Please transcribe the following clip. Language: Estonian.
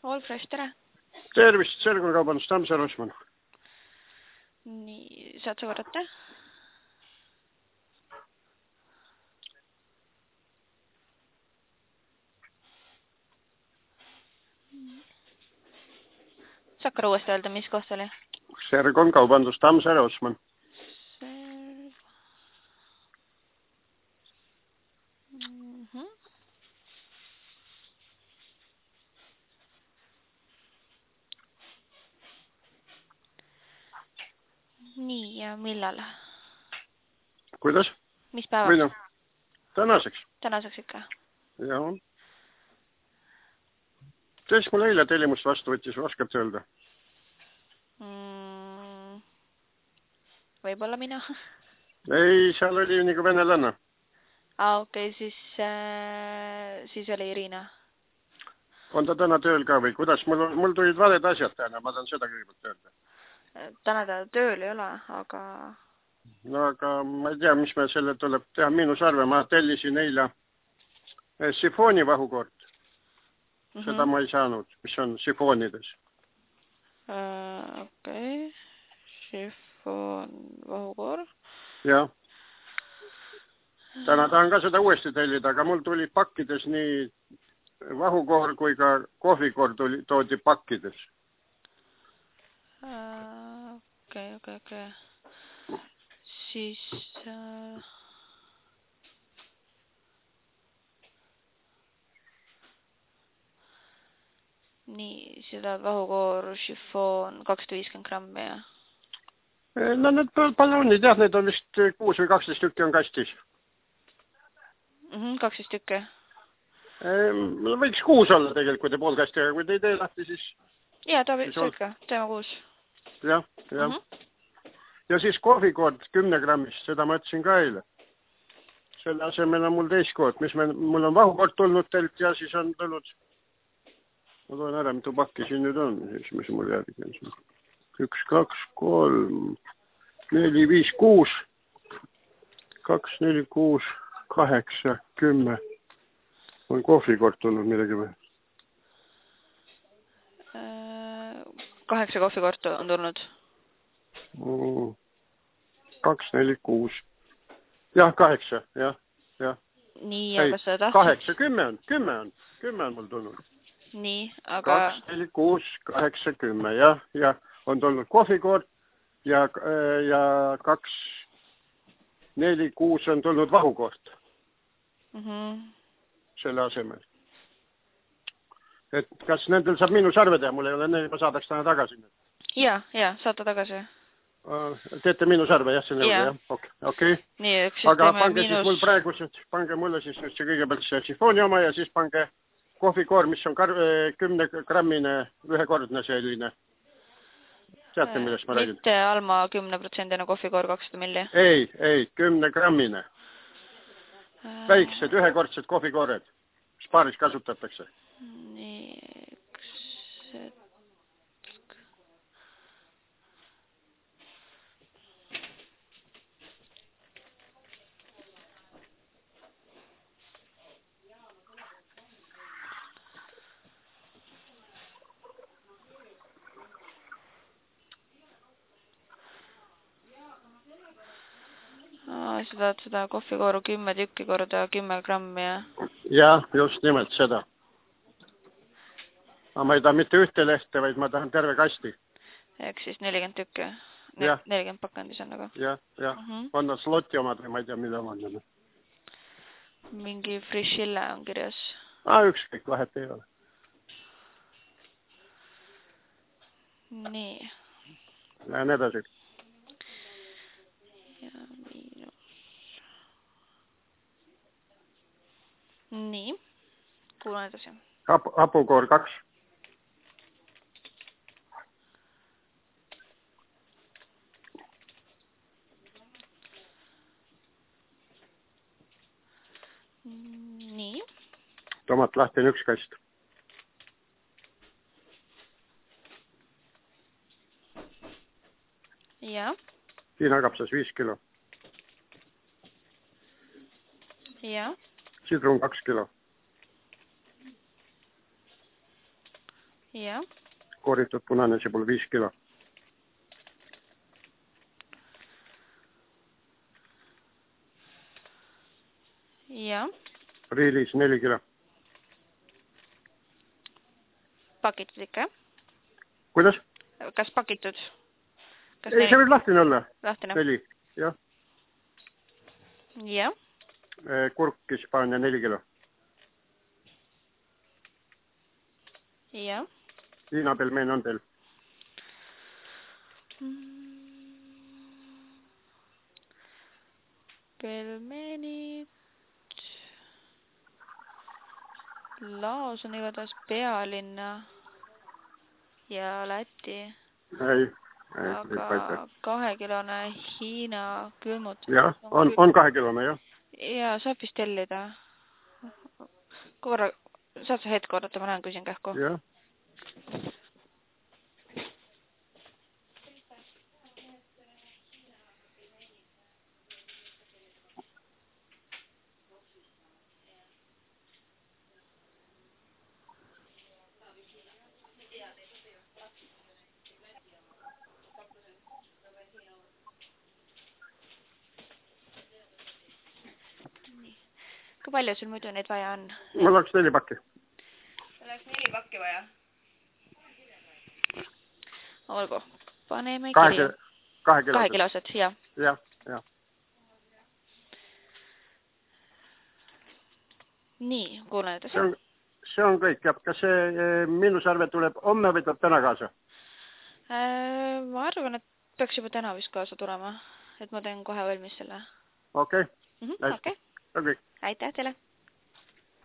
All Fresh, tere. Tervist, Selgrakaubandus Tammsaare Osman. Nii, saad sa korrata? Sakkar uuesti öelda, mis koht oli? Selgrakaubandus Tammsaare Osman. Nii, ja millal? Kuidas? Mis päevaks? Tänaseks. Tänaseks ikka? Jah. Kes mul eile tellimust vastu võttis, oskad öelda? Võib-olla mina? Ei, seal oli nagu venelanna. Okei, siis oli Irina. On ta täna tööl ka või kuidas? Mul tulid valed asjad täna, ma tahan seda kõigepealt öelda. Täna ta tööl ei ole, aga... No aga ma ei tea, mis me selle tuleb teha miinusarve. Ma tellisin eile sifooni vahukord. Seda ma ei saanud, mis on sifoonides. Okei. Sifoon vahukord. Jah. Täna tahan ka seda uuesti tellida, aga mul tuli pakkides nii vahukoor kui ka kohvikoor toodi pakkides. Okei. Siis... Nii, seda vahukoor, šifoon, 250 grammi ja... No need ballonid, jah, need on vist 6 või 12 tükki on kastis. 12 tükki. Võiks 6 olla tegelikult, kui te pool kasti, aga kui te ei tee lahti, siis... Jaa, ta võiks ikka, teeme 6. Jah. Ja siis kohvikoord 10 grammist, seda ma ütlesin ka eile. Selle asemel on mul teistkood, mul on vahukoord tulnud telt ja siis on tulnud... Ma toon ära, mitu pakki siin nüüd on, mis mul järgi on. 1, 2, 3, 4, 5, 6, 2, 4, 6, 8, 10. On kohvikoord tulnud midagi või? 8 kohvikoort on tulnud. 2, 4, 6. Jah, 8, jah. Nii, aga sa tahtsid... 8, 10 on mul tulnud. Nii, aga... 2, 4, 6, 8, 10, jah. On tulnud kohvikoord ja 2, 4, 6 on tulnud vahukoord. Selle asemel. Et kas nendel saab miinusarve teha? Mul ei ole neil, ma saadaks täna tagasi. Jaa, saata tagasi. Teete miinusarve, jah, selle juurde, jah? Okei. Nii, üks siis aga pange siis mul praegu, pange mulle siis see kõigepealt see sifooni oma ja siis pange kohvikoor, mis on 10 grammine ühekordne selline. Teate, millest ma räägin? Mitte Alma 10% kohvikoor 200 milli? Ei, 10 grammine. Väiksed ühekordsed kohvikoored, mis paaris kasutatakse. Nii, seda kohvikooru 10 tükki korda 10 grammi ja... Jah, just nimelt seda. Aga ma ei taha mitte ühte lehte, vaid ma tahan terve kasti. Ehk siis 40 tükki. 40 pakandis on nagu. Jah. On nad sloti omad või ma ei tea, mille omad. Mingi Frischille on kirjas. Ükskõik, vahet ei ole. Nii. Lähen edasi. Ja miinus. Nii. Kuulan edasi. Hapukoor 2. Nii. Tomat lahti on 1 kast. Ja. Viinakapsas 5 kilo. Ja. Sidrun 2 kilo. jah. Kooritud punane sibul 5 kilo. jah. Riilis 4 kilo. Pakitud ikka, jah? Kuidas? Kas pakitud? Ei, see võib lahtine olla. Lahtine. 4, jah. Jah. Kurk Hispaania 4 kilo. Jah. Hiina pelmeen on teil? Pelmeenid. Laos on igatahes Pealinna ja Läti. Ei, aga 2-kilone Hiina külmut. Jah, on 2-kilone, jah. Ja saab vist tellida. Korra, saad sa hetk oodata, ma näen, küsin kähku. Jah. Kui palju sul muidu neid vaja on? Mul oleks 4 pakki. Oleks 4 pakki vaja. Olgu, paneme 2 kilosed, jah. Jah, jah. Nii, kuulen edasi. See on kõik, jah. Kas see miinusarve tuleb homme või tuleb täna kaasa? Ma arvan, et peaks juba täna vist kaasa tulema, et ma teen kohe valmis selle. Okei. Okei. Okei. Aitäh teile!